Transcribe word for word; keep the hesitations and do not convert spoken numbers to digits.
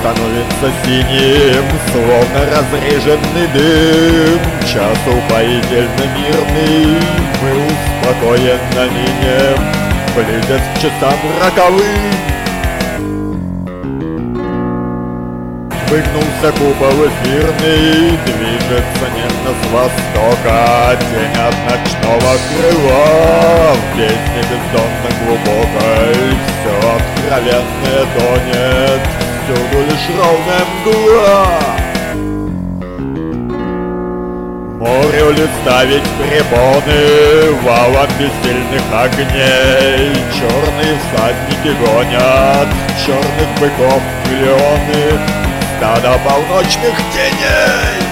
становится синим, словно разреженный дым. Час упоительно мирный, мы успокоенно минем, близясь к часам роковым. Выгнулся купол эфирный, движется нежно с востока тень от ночного крыла. В бездне бездонно глубокой все откровенное тонет, всюду лишь ровная мгла. Морю ли ставить препоны валом бессильных огней? Черные всадники гонят черных быков миллионы, стадо полночных теней.